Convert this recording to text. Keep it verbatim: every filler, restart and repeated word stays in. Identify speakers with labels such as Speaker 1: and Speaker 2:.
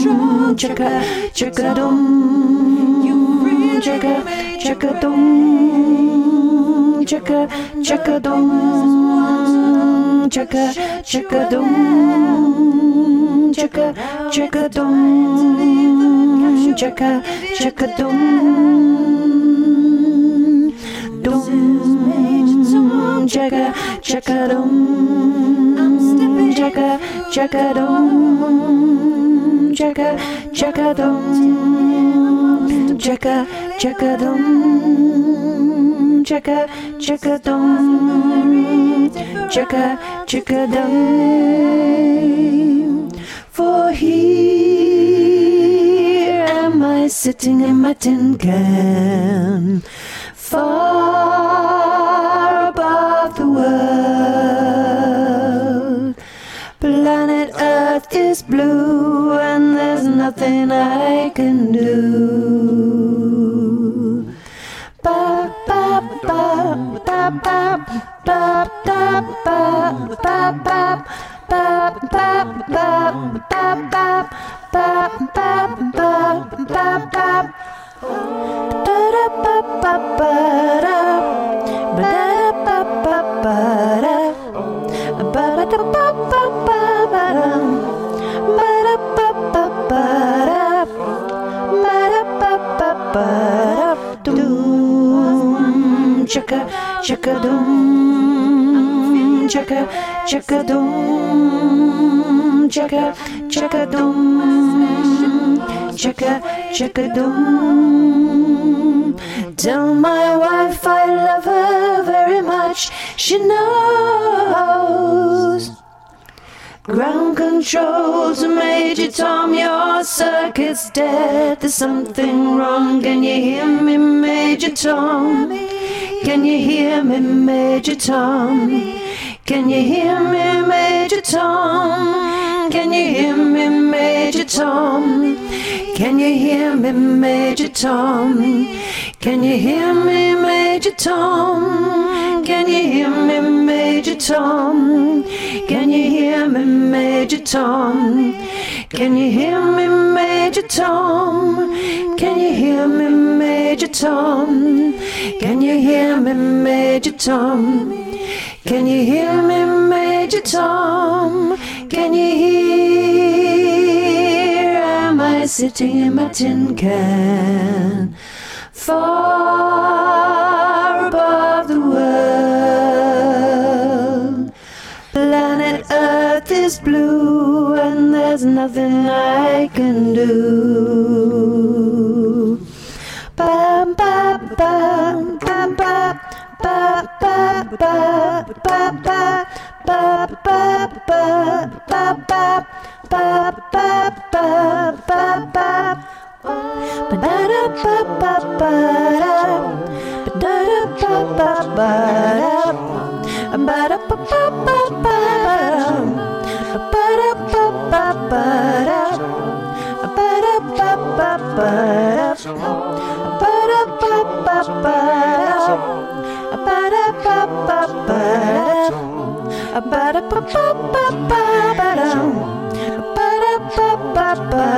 Speaker 1: chicka, chicka dum, chicka, chicka dum, chicka, chicka dum, chicka, chicka dum, chicka, chicka dum, chicka, chicka dum, dum, chicka, chicka dum, chicka, chicka dum, chicka, chicka dum, chicka, chicka dum, chicka, chicka dum, chicka, chicka dum. For here am I sitting in my tin can, far above the world. Planet Earth is blue and there's nothing I can do. Ba ba ba ba ba ba ba ba ba ba. Ba ba ba ba ba ba ba ba ba ba. Da da ba ba ba da. Ba da ba ba ba da. Ba da da ba ba ba ba da. Ba da ba ba ba da. Ba da ba ba ba da. Doom chicka chicka doom. Chicka, chicka dum, chicka, chicka dum, chicka, chicka dum. Tell my wife I love her very much, she knows. Ground control to Major Tom, your circuit's dead. There's something wrong, can you hear me, Major Tom? Can you hear me, Major Tom? Can you hear me, Major Tom? Can you hear me, Major Tom? Can you hear me, Major Tom? Can you hear me, Major Tom? Can you hear me, Major Tom? Can you hear me, Major Tom? Can you hear me, Major Tom? Can you hear me, Major Tom? Can you hear me, Major Tom? Can you hear me, Major Tom? Can you hear? Am I sitting in my tin can, far above the world? Planet Earth is blue and there's nothing I can do. Bam, bam, bam, bam, bam. Ba ba ba ba ba ba ba ba ba ba ba ba ba ba ba. Ba da da ba ba ba da. Ba da da ba ba ba da. Ba da ba ba ba ba da. Ba da ba ba ba da. Ba da ba ba ba da. Ba da ba ba ba da. Ba-da-ba-ba-ba-da. Ba-da-ba-ba-ba-ba-da. Ba-da-ba-ba-ba-da.